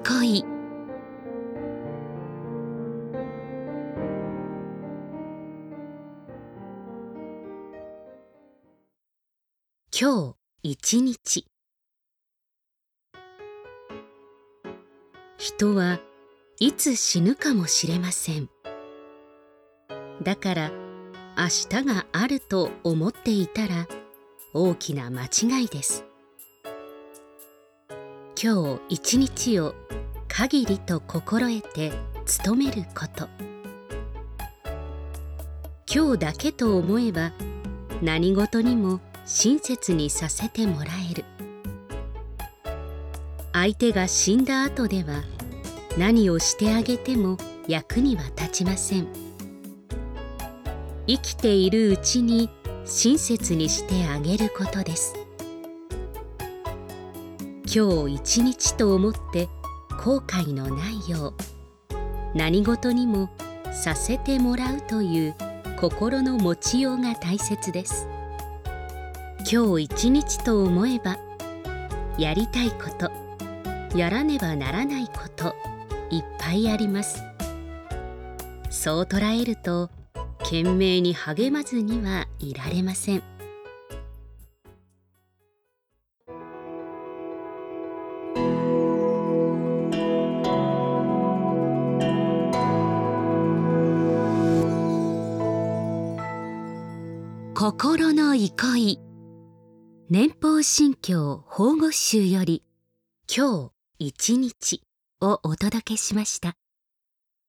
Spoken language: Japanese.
憩い。今日一日。人はいつ死ぬかもしれません。だから明日があると思っていたら大きな間違いです。今日一日を限りと心得て努めること。今日だけと思えば何事にも親切にさせてもらえる。相手が死んだ後では何をしてあげても役には立ちません。生きているうちに親切にしてあげることです。今日一日と思って後悔のないよう何事にもさせてもらうという心の持ちようが大切です。今日一日と思えばやりたいこと、やらねばならないこといっぱいあります。そう捉えると懸命に励まずにはいられません。心の憩い。年俸信教法語集より今日一日をお届けしました。